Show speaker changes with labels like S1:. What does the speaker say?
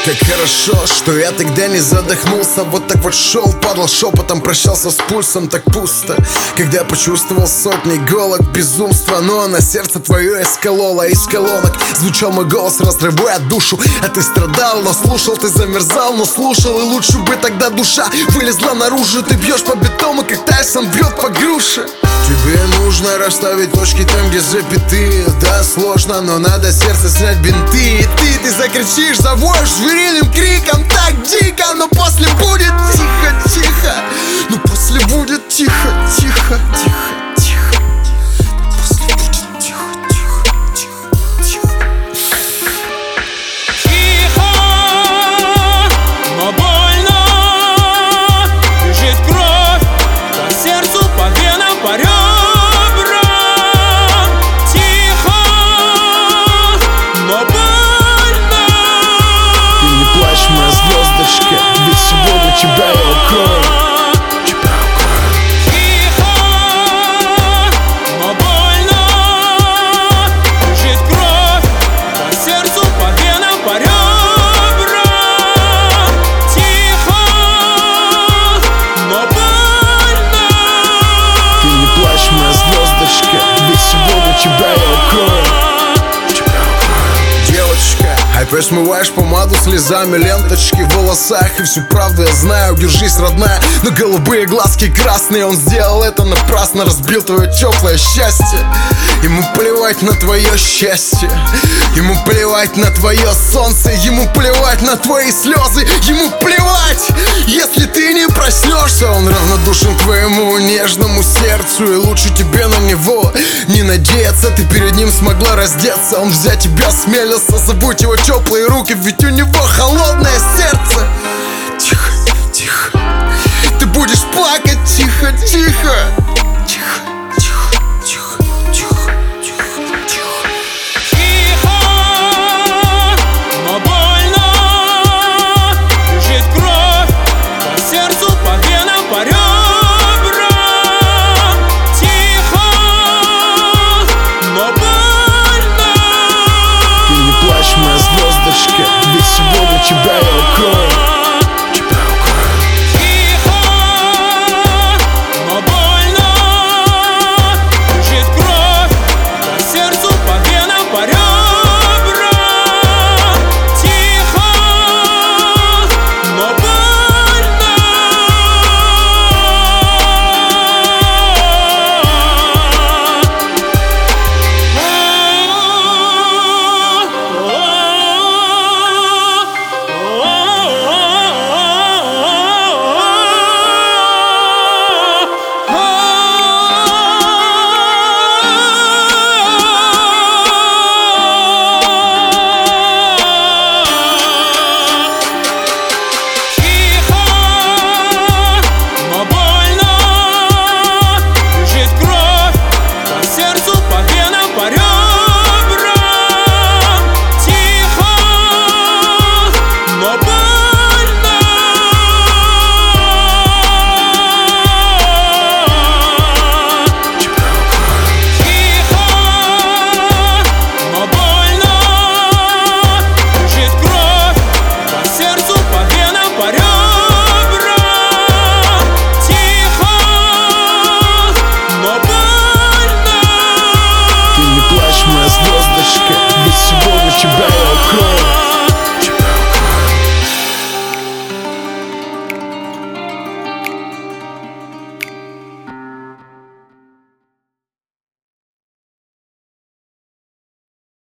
S1: Как хорошо, что я тогда не задохнулся. Вот так вот шел, падал шепотом, прощался с пульсом. Так пусто, когда почувствовал сотни иголок безумства. Но на сердце твое искололо. Из колонок звучал мой голос, разрывая душу. А ты страдал, но слушал, ты замерзал, но слушал. И лучше бы тогда душа вылезла наружу. Ты бьешь по бетону, как Тайсон бьет по груше. Тебе нужно расставить точки там, где запятые. Да, сложно, но надо сердце снять бинты. И ты закричишь, завоешь звериным криком так дико. Но после будет тихо-тихо. Но после будет тихо-тихо-тихо. Моя звездочка, ведь сегодня тебя я укрою.
S2: Тихо, но больно. Бежит кровь по сердцу, по венам, по ребрам. Тихо, но больно.
S1: Ты не плачь, моя звездочка, ведь сегодня тебя я укрою. Девочка, опять смываешь помаду слезами, ленточки в волосах. И всю правду я знаю, держись, родная. Но голубые глазки красные, он сделал это напрасно. Разбил твое теплое счастье. Ему плевать на твое счастье. Ему плевать на твое солнце. Ему плевать на твои слезы. Ему плевать, если ты не проснешься. Он равнодушен к твоему нежному сердцу. И лучше тебе на него не надеяться. Ты перед ним смогла раздеться. Он взять тебя смелился. Забудь его теплые руки, ведь у него холодное сердце. Тихо, тихо. Ты будешь плакать, тихо, тихо.